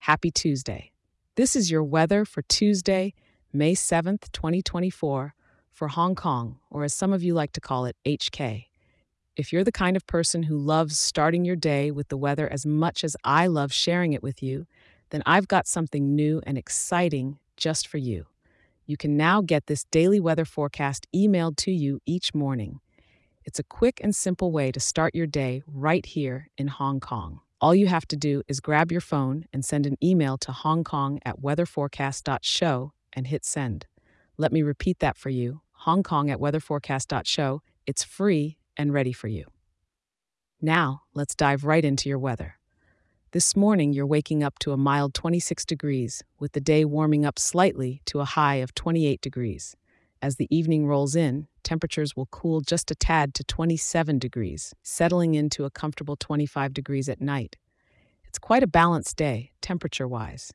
Happy Tuesday. This is your weather for Tuesday, May 7th, 2024, for Hong Kong, or as some of you like to call it, HK. If you're the kind of person who loves starting your day with the weather as much as I love sharing it with you, then I've got something new and exciting just for you. You can now get this daily weather forecast emailed to you each morning. It's a quick and simple way to start your day right here in Hong Kong. All you have to do is grab your phone and send an email to hongkong@weatherforecast.show and hit send. Let me repeat that for you. hongkong@weatherforecast.show. It's free and ready for you. Now, let's dive right into your weather. This morning, you're waking up to a mild 26 degrees, with the day warming up slightly to a high of 28 degrees. As the evening rolls in, temperatures will cool just a tad to 27 degrees, settling into a comfortable 25 degrees at night. It's quite a balanced day, temperature-wise.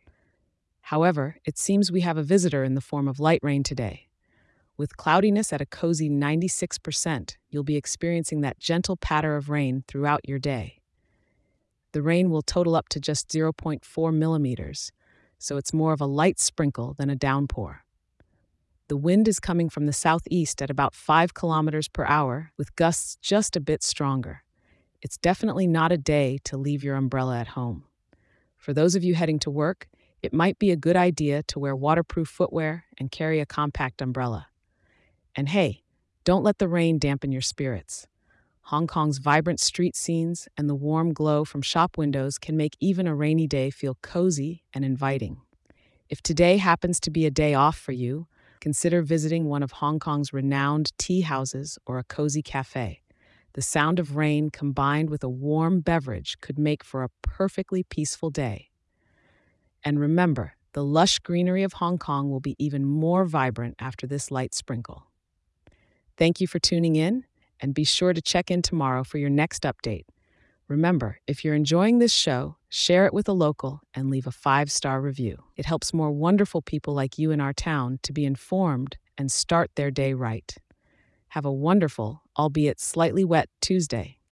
However, it seems we have a visitor in the form of light rain today. With cloudiness at a cozy 96%, you'll be experiencing that gentle patter of rain throughout your day. The rain will total up to just 0.4 millimeters, so it's more of a light sprinkle than a downpour. The wind is coming from the southeast at about 5 kilometers per hour, with gusts just a bit stronger. It's definitely not a day to leave your umbrella at home. For those of you heading to work, it might be a good idea to wear waterproof footwear and carry a compact umbrella. And hey, don't let the rain dampen your spirits. Hong Kong's vibrant street scenes and the warm glow from shop windows can make even a rainy day feel cozy and inviting. If today happens to be a day off for you, consider visiting one of Hong Kong's renowned tea houses or a cozy cafe. The sound of rain combined with a warm beverage could make for a perfectly peaceful day. And remember, the lush greenery of Hong Kong will be even more vibrant after this light sprinkle. Thank you for tuning in, and be sure to check in tomorrow for your next update. Remember, if you're enjoying this show, share it with a local and leave a 5-star review. It helps more wonderful people like you in our town to be informed and start their day right. Have a wonderful, albeit slightly wet, Tuesday.